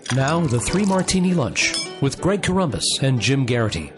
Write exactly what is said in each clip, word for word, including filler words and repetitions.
Now, the Three Martini Lunch with Greg Corombos and Jim Garrity.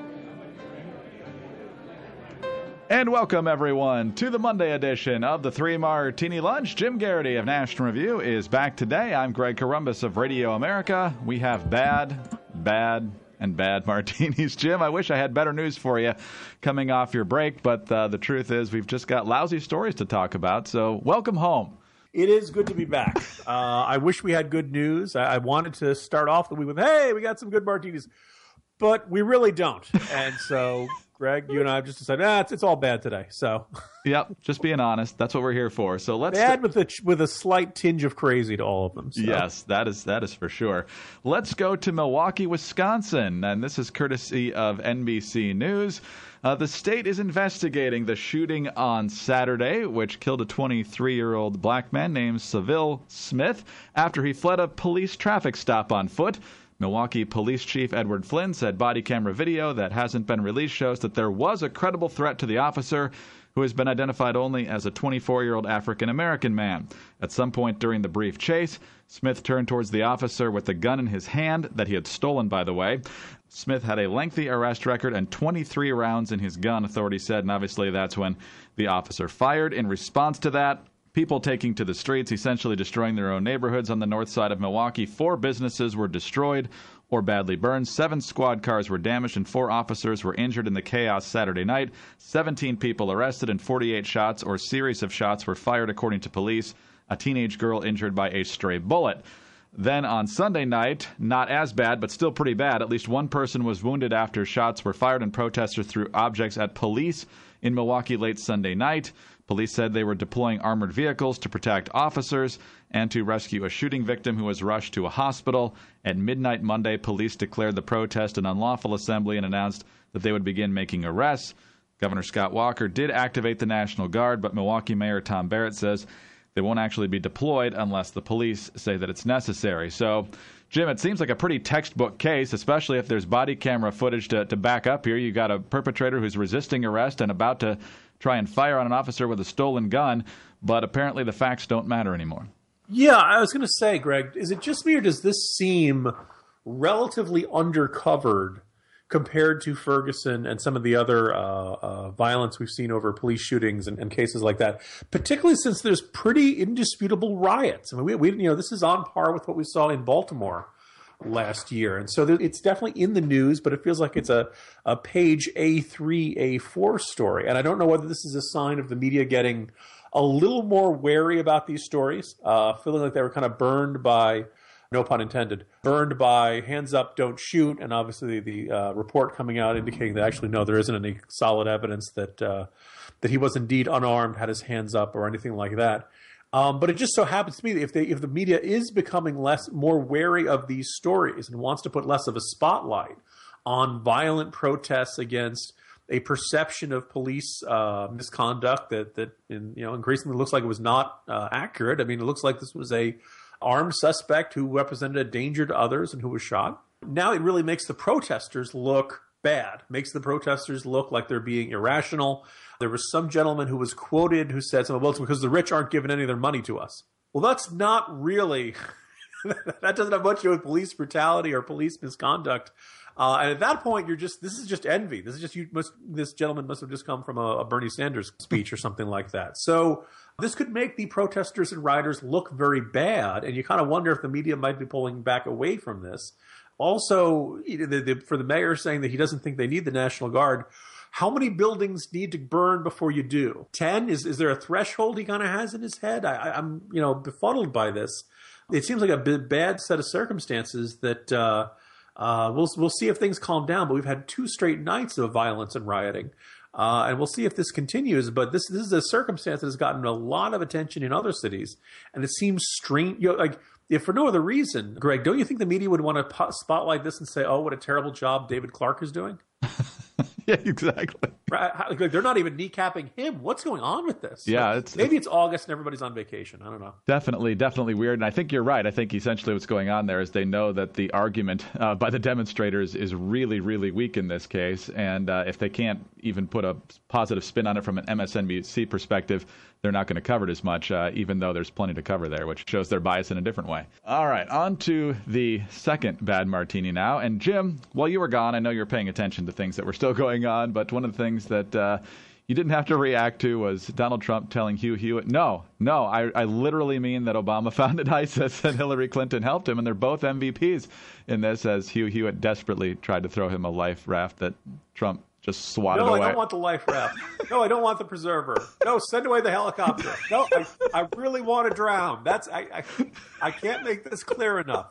And welcome, everyone, to the Monday edition of the Three Martini Lunch. Jim Garrity of National Review is back today. I'm Greg Corombos of Radio America. We have bad, bad, and bad martinis. Jim, I wish I had better news for you coming off your break, but uh, the truth is we've just got lousy stories to talk about, so welcome home. It is good to be back. Uh, I wish we had good news. I, I wanted to start off the week with, hey, we got some good martinis, but we really don't. And so, Greg, you and I have just decided, ah, it's, it's all bad today. So, yep, just being honest. That's what we're here for. So let's bad with a with a slight tinge of crazy to all of them. So. Yes, that is that is for sure. Let's go to Milwaukee, Wisconsin, and this is courtesy of N B C News. Uh, the state is investigating the shooting on Saturday, which killed a twenty-three-year-old black man named Seville Smith after he fled a police traffic stop on foot. Milwaukee Police Chief Edward Flynn said body camera video that hasn't been released shows that there was a credible threat to the officer, who has been identified only as a twenty-four-year-old African-American man. At some point during the brief chase, Smith turned towards the officer with a gun in his hand that he had stolen, by the way. Smith had a lengthy arrest record and twenty-three rounds in his gun, authorities said, and obviously that's when the officer fired. In response to that, people taking to the streets, essentially destroying their own neighborhoods on the north side of Milwaukee. Four businesses were destroyed or badly burned. Seven squad cars were damaged and four officers were injured in the chaos Saturday night. seventeen people arrested and forty-eight shots or series of shots were fired, according to police. A teenage girl injured by a stray bullet. Then on Sunday night, not as bad, but still pretty bad, at least one person was wounded after shots were fired and protesters threw objects at police in Milwaukee late Sunday night. Police said they were deploying armored vehicles to protect officers and to rescue a shooting victim who was rushed to a hospital. At midnight Monday, police declared the protest an unlawful assembly and announced that they would begin making arrests. Governor Scott Walker did activate the National Guard, but Milwaukee Mayor Tom Barrett says they won't actually be deployed unless the police say that it's necessary. So, Jim, it seems like a pretty textbook case, especially if there's body camera footage to, to back up here. You got a perpetrator who's resisting arrest and about to try and fire on an officer with a stolen gun, but apparently the facts don't matter anymore. Yeah, I was going to say, Greg, is it just me or does this seem relatively undercovered compared to Ferguson and some of the other uh, uh, violence we've seen over police shootings and, and cases like that, particularly since there's pretty indisputable riots. I mean, we, we you know, this is on par with what we saw in Baltimore last year. And so there, it's definitely in the news, but it feels like it's a, a page A three, A four story. And I don't know whether this is a sign of the media getting a little more wary about these stories, uh, feeling like they were kind of burned by, no pun intended, burned by hands up, don't shoot. And obviously the uh, report coming out indicating that actually, no, there isn't any solid evidence that uh, that he was indeed unarmed, had his hands up or anything like that. Um, but it just so happens to me that if, they, if the media is becoming less, more wary of these stories and wants to put less of a spotlight on violent protests against a perception of police uh, misconduct that, that in, you know, increasingly looks like it was not uh, accurate. I mean, it looks like this was a armed suspect who represented a danger to others and who was shot. Now it really makes the protesters look bad, makes the protesters look like they're being irrational. There was some gentleman who was quoted who said something, well, it's because the rich aren't giving any of their money to us. Well, that's not really, that doesn't have much to do with police brutality or police misconduct. Uh, and at that point, you're just, this is just envy. This is just, you must, this gentleman must have just come from a, a Bernie Sanders speech or something like that. So this could make the protesters and rioters look very bad. And you kind of wonder if the media might be pulling back away from this. Also, the, the, for the mayor saying that he doesn't think they need the National Guard, how many buildings need to burn before you do? ten? Is is there a threshold he kind of has in his head? I, I'm, you know, befuddled by this. It seems like a b- bad set of circumstances that uh, uh, we'll we'll see if things calm down. But we've had two straight nights of violence and rioting, uh, and we'll see if this continues. But this this is a circumstance that has gotten a lot of attention in other cities, and it seems strange. You know, like, if for no other reason, Greg, don't you think the media would want to po- spotlight this and say, "Oh, what a terrible job David Clark is doing"? Yeah, exactly. Right? Like, they're not even kneecapping him. What's going on with this? Yeah, like, it's, maybe it's it's August and everybody's on vacation. I don't know. Definitely, definitely weird. And I think you're right. I think essentially what's going on there is they know that the argument uh, by the demonstrators is really, really weak in this case. And uh, if they can't even put a positive spin on it from an M S N B C perspective, they're not going to cover it as much, uh, even though there's plenty to cover there, which shows their bias in a different way. All right, on to the second bad martini now. And Jim, while you were gone, I know you're paying attention to things that were still going on, but one of the things that uh, you didn't have to react to was Donald Trump telling Hugh Hewitt, no, no, I, I literally mean that Obama founded ISIS and Hillary Clinton helped him, and they're both M V Ps in this, as Hugh Hewitt desperately tried to throw him a life raft that Trump just swatted no, away. No, I don't want the life raft. No, I don't want the preserver. No, send away the helicopter. No, I, I really want to drown. That's I, I, I can't make this clear enough.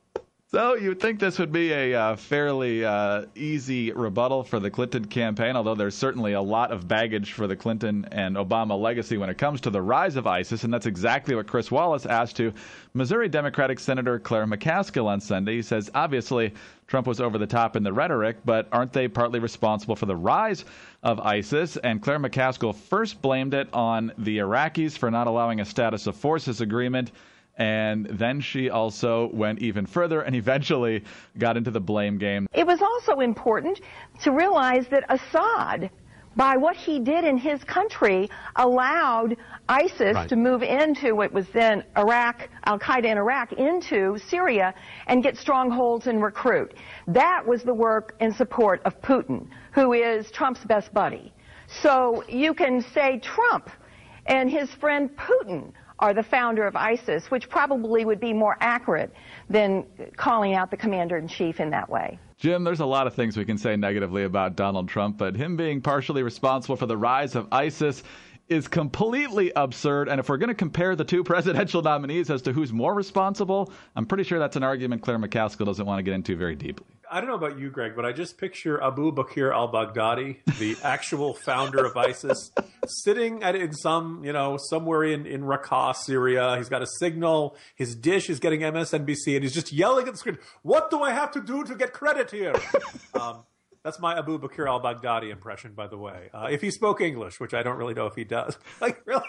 So you would think this would be a uh, fairly uh, easy rebuttal for the Clinton campaign, although there's certainly a lot of baggage for the Clinton and Obama legacy when it comes to the rise of ISIS, and that's exactly what Chris Wallace asked to Missouri Democratic Senator Claire McCaskill on Sunday. He says, obviously, Trump was over the top in the rhetoric, but aren't they partly responsible for the rise of ISIS? And Claire McCaskill first blamed it on the Iraqis for not allowing a status of forces agreement. And then she also went even further and eventually got into the blame game. It was also important to realize that Assad, by what he did in his country, allowed ISIS Right. to move into what was then Iraq, Al-Qaeda in Iraq, into Syria and get strongholds and recruit. That was the work in support of Putin, who is Trump's best buddy. So you can say Trump and his friend Putin are the founder of ISIS, which probably would be more accurate than calling out the commander-in-chief in that way. Jim, there's a lot of things we can say negatively about Donald Trump, but him being partially responsible for the rise of ISIS is completely absurd. And if we're going to compare the two presidential nominees as to who's more responsible, I'm pretty sure that's an argument Claire McCaskill doesn't want to get into very deeply. I don't know about you, Greg, but I just picture Abu Bakr al-Baghdadi, the actual founder of ISIS, sitting at in some, you know, somewhere in, in Raqqa, Syria. He's got a signal. His dish is getting M S N B C, and he's just yelling at the screen, "What do I have to do to get credit here?" um, that's my Abu Bakr al-Baghdadi impression, by the way. Uh, if he spoke English, which I don't really know if he does. Like, really?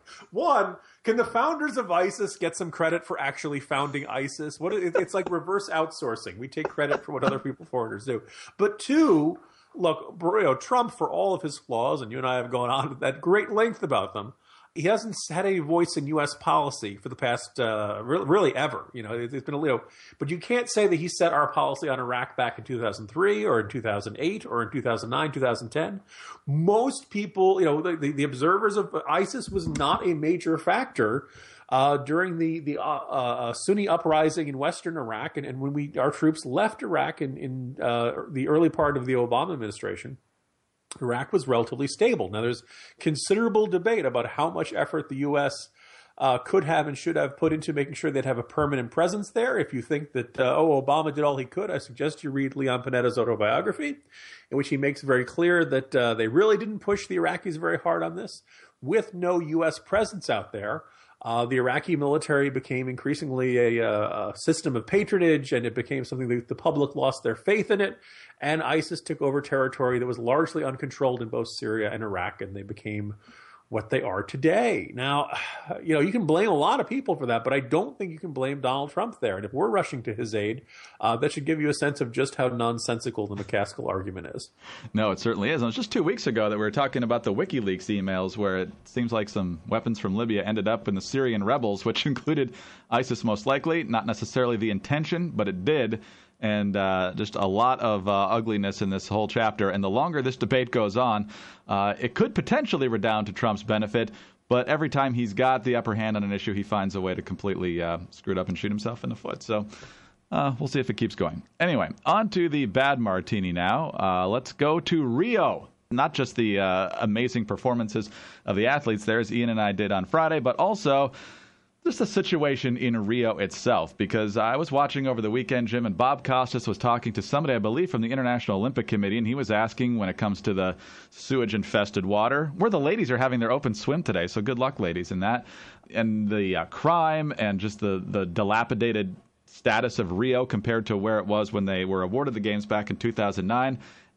One, can the founders of ISIS get some credit for actually founding ISIS? What it's like reverse outsourcing. We take credit for what other people foreigners do. But two, look, you know, Trump, for all of his flaws, and you and I have gone on at great length about them, he hasn't had any voice in U S policy for the past, uh, really, really ever. You know, it, it's been a little, but you can't say that he set our policy on Iraq back in two thousand three or in two thousand eight or in two thousand nine, two thousand ten. Most people, you know, the, the observers of ISIS was not a major factor uh, during the the uh, uh, Sunni uprising in Western Iraq, and, and when we our troops left Iraq in, in uh, the early part of the Obama administration. Iraq was relatively stable. Now, there's considerable debate about how much effort the U S uh, could have and should have put into making sure they'd have a permanent presence there. If you think that, uh, oh, Obama did all he could, I suggest you read Leon Panetta's autobiography, in which he makes very clear that uh, they really didn't push the Iraqis very hard on this. With no U S presence out there, Uh, the Iraqi military became increasingly a, a, a system of patronage, and it became something that the public lost their faith in it. And ISIS took over territory that was largely uncontrolled in both Syria and Iraq, and they became what they are today. Now, you know, you can blame a lot of people for that, but I don't think you can blame Donald Trump there. And if we're rushing to his aid, uh, that should give you a sense of just how nonsensical the McCaskill argument is. No, it certainly is. And it was just two weeks ago that we were talking about the WikiLeaks emails, where it seems like some weapons from Libya ended up in the Syrian rebels, which included ISIS most likely, not necessarily the intention, but it did. And uh, just a lot of uh, ugliness in this whole chapter. And the longer this debate goes on, uh, it could potentially redound to Trump's benefit. But every time he's got the upper hand on an issue, he finds a way to completely uh, screw it up and shoot himself in the foot. So uh, we'll see if it keeps going. Anyway, on to the bad martini now. Uh, let's go to Rio. Not just the uh, amazing performances of the athletes there, as Ian and I did on Friday, but also just the situation in Rio itself, because I was watching over the weekend, Jim, and Bob Costas was talking to somebody, I believe, from the International Olympic Committee, and he was asking, when it comes to the sewage-infested water, where the ladies are having their open swim today, so good luck, ladies, in that, and the uh, crime and just the, the dilapidated status of Rio compared to where it was when they were awarded the games back in two thousand nine.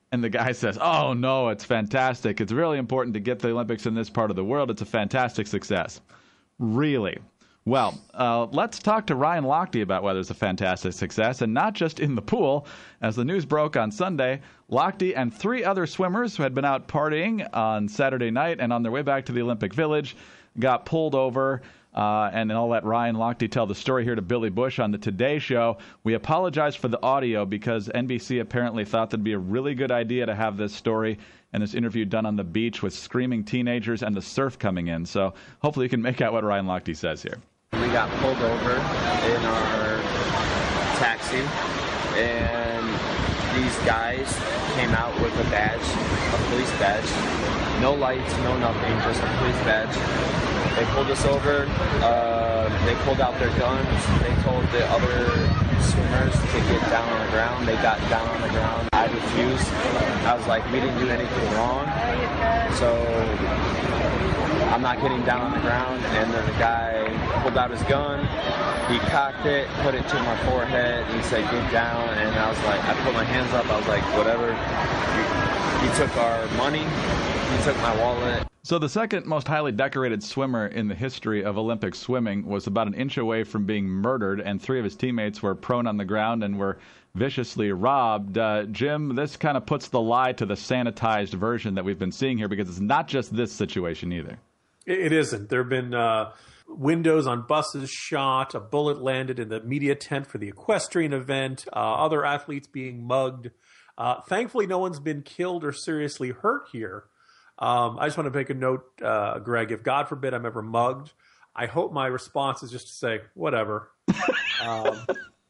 And the guy says, oh, no, it's fantastic. It's really important to get the Olympics in this part of the world. It's a fantastic success. Really? Well, uh, let's talk to Ryan Lochte about whether it's a fantastic success, and not just in the pool. As the news broke on Sunday, Lochte and three other swimmers who had been out partying on Saturday night and on their way back to the Olympic Village got pulled over. Uh, and I'll let Ryan Lochte tell the story here to Billy Bush on the Today Show. We apologize for the audio because N B C apparently thought that'd be a really good idea to have this story and this interview done on the beach with screaming teenagers and the surf coming in. So hopefully you can make out what Ryan Lochte says here. We got pulled over in our taxi, and these guys came out with a badge, a police badge. No lights, no nothing, just a police badge. They pulled us over. Uh, they pulled out their guns. They told the other swimmers to get down on the ground. They got down on the ground. I refused. I was like, we didn't do anything wrong. So I'm not getting down on the ground. And then the guy pulled out his gun. He cocked it, put it to my forehead. He said, get down. And I was like, I put my hands up. I was like, whatever. He, he took our money. He took my wallet. So the second most highly decorated swimmer in the history of Olympic swimming was about an inch away from being murdered, and three of his teammates were prone on the ground and were viciously robbed. Uh, Jim, this kind of puts the lie to the sanitized version that we've been seeing here, because it's not just this situation either. It isn't. There have been uh, windows on buses shot, a bullet landed in the media tent for the equestrian event, uh, other athletes being mugged. Uh, thankfully, no one's been killed or seriously hurt here. Um, I just want to make a note, uh, Greg, if God forbid I'm ever mugged, I hope my response is just to say, whatever. um,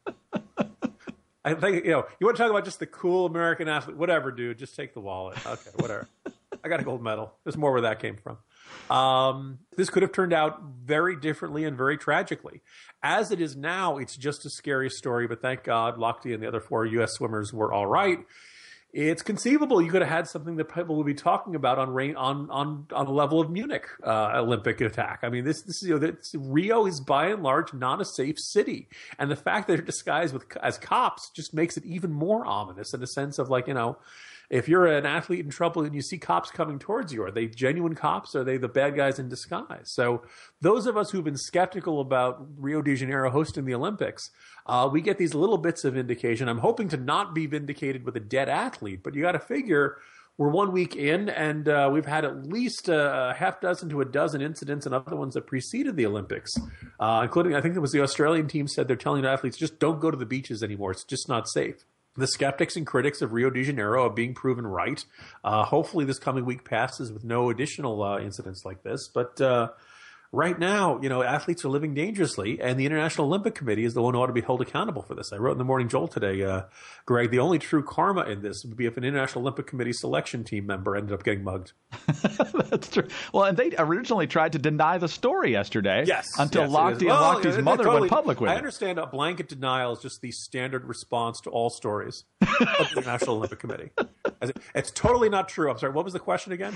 I think, you know, you want to talk about just the cool American athlete, whatever, dude, just take the wallet. Okay, whatever. I got a gold medal. There's more where that came from. Um, this could have turned out very differently and very tragically. As it is now, it's just a scary story, but thank God Lochte and the other four U S swimmers were all right. It's conceivable you could have had something that people would be talking about on rain, on on on the level of Munich uh, Olympic attack. I mean, this this you know, this, Rio is by and large not a safe city, and the fact that they're disguised with as cops just makes it even more ominous in the sense of, like, you know, if you're an athlete in trouble and you see cops coming towards you, are they genuine cops? Or are they the bad guys in disguise? So those of us who've been skeptical about Rio de Janeiro hosting the Olympics, uh, we get these little bits of vindication. I'm hoping to not be vindicated with a dead athlete, but you got to figure we're one week in, and uh, we've had at least a half dozen to a dozen incidents and other ones that preceded the Olympics, uh, including, I think it was the Australian team said they're telling athletes, just don't go to the beaches anymore. It's just not safe. The skeptics and critics of Rio de Janeiro are being proven right. Uh, hopefully this coming week passes with no additional uh, incidents like this. But uh, right now, you know, athletes are living dangerously, and the International Olympic Committee is the one who ought to be held accountable for this. I wrote in the Morning Jolt today, uh, Greg, the only true karma in this would be if an International Olympic Committee selection team member ended up getting mugged. That's true. Well, and they originally tried to deny the story yesterday. Yes. Until yes, Lochte and well, Lochte's it, it, mother totally, went public with I it. understand a blanket denial is just the standard response to all stories of the International Olympic Committee. As it, it's totally not true. I'm sorry, what was the question again?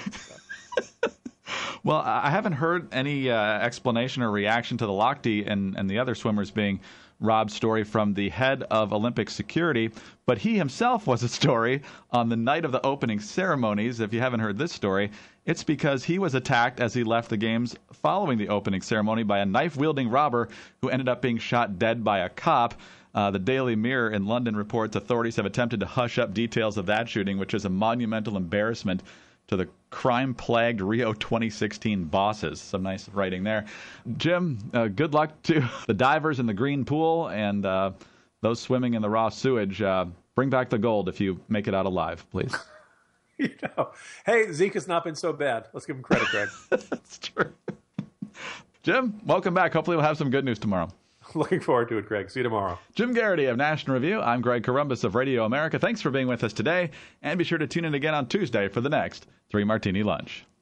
Well, I haven't heard any uh, explanation or reaction to the Lochte and, and the other swimmers being robbed story from the head of Olympic security, but he himself was a story on the night of the opening ceremonies. If you haven't heard this story, it's because he was attacked as he left the games following the opening ceremony by a knife-wielding robber who ended up being shot dead by a cop. Uh, the Daily Mirror in London reports authorities have attempted to hush up details of that shooting, which is a monumental embarrassment to the crime-plagued Rio twenty sixteen bosses. Some nice writing there. Jim, uh, good luck to the divers in the green pool and uh, those swimming in the raw sewage. Uh, bring back the gold if you make it out alive, please. You know, hey, Zeke has not been so bad. Let's give him credit, Greg. That's true. Jim, welcome back. Hopefully we'll have some good news tomorrow. Looking forward to it, Greg. See you tomorrow. Jim Garrity of National Review. I'm Greg Corombos of Radio America. Thanks for being with us today, and be sure to tune in again on Tuesday for the next Three Martini Lunch.